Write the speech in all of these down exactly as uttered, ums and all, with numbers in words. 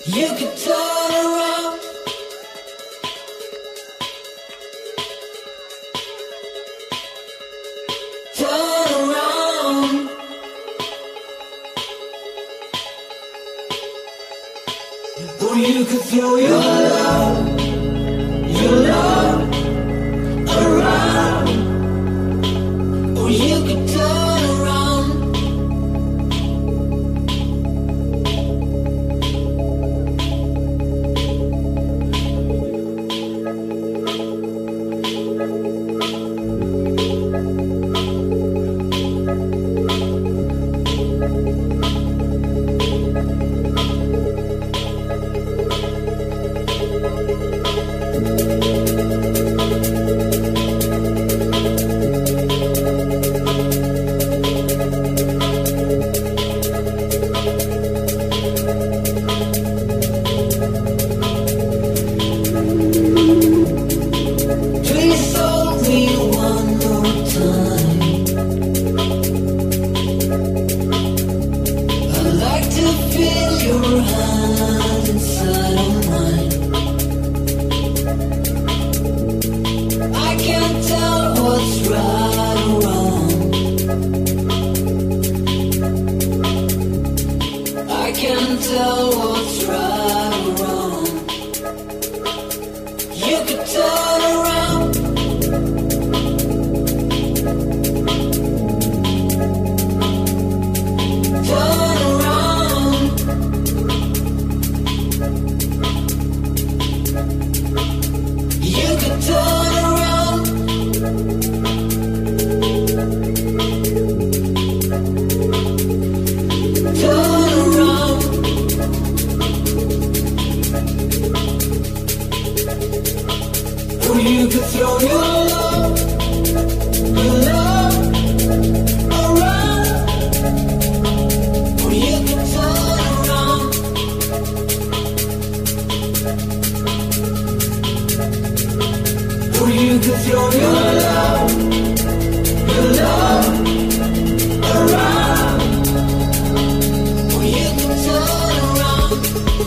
You could turn around. Turn around. Or you could throw your love, your love around. Or you could turn around. Please hold me one more time. I'd like to feel your hand inside of mine. I can't tell what's right or wrong. I can't tell what's right or wrong. You could turn around. Turn around. You could turn around. Turn around. Or you could throw your love, your love around. Or you could turn around. Or you could throw your love, your love around. Or you could turn around.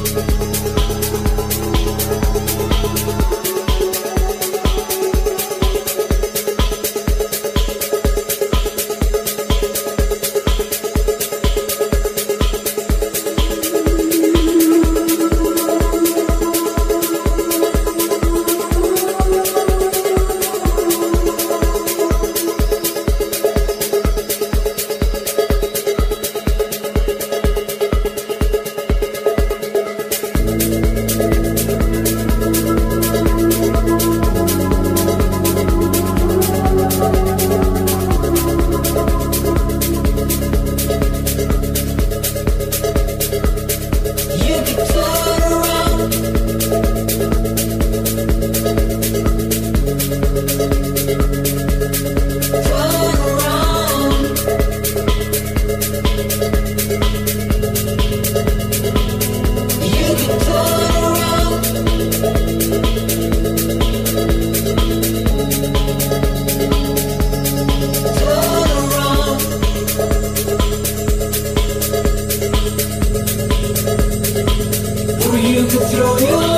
You could turn around. Turn around. You could turn around. Turn around. Or you could throw your